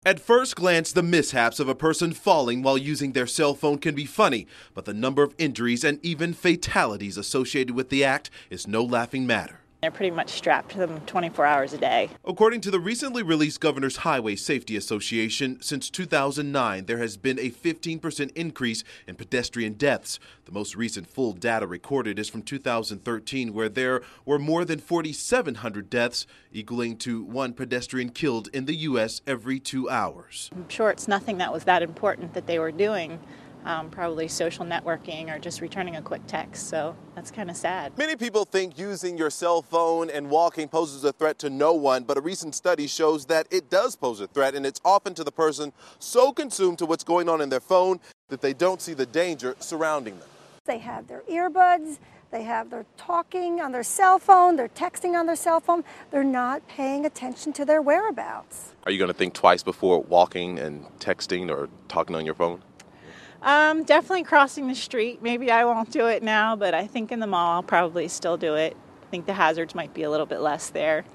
At first glance, the mishaps of a person falling while using their cell phone can be funny, but the number of injuries and even fatalities associated with the act is no laughing matter. They're pretty much strapped to them 24 hours a day. According to the recently released Governor's Highway Safety Association, since 2009, there has been a 15% increase in pedestrian deaths. The most recent full data recorded is from 2013, where there were more than 4,700 deaths, equaling to one pedestrian killed in the U.S. every 2 hours. I'm sure it's nothing that was that important that they were doing. Probably social networking or just returning a quick text, so that's kind of sad. Many people think using your cell phone and walking poses a threat to no one, but a recent study shows that it does pose a threat, and it's often to the person so consumed to what's going on in their phone that they don't see the danger surrounding them. They have their earbuds, they're talking on their cell phone, they're texting on their cell phone, they're not paying attention to their whereabouts. Are you going to think twice before walking and texting or talking on your phone? Definitely crossing the street. Maybe I won't do it now, but I think in the mall I'll probably still do it. I think the hazards might be a little bit less there.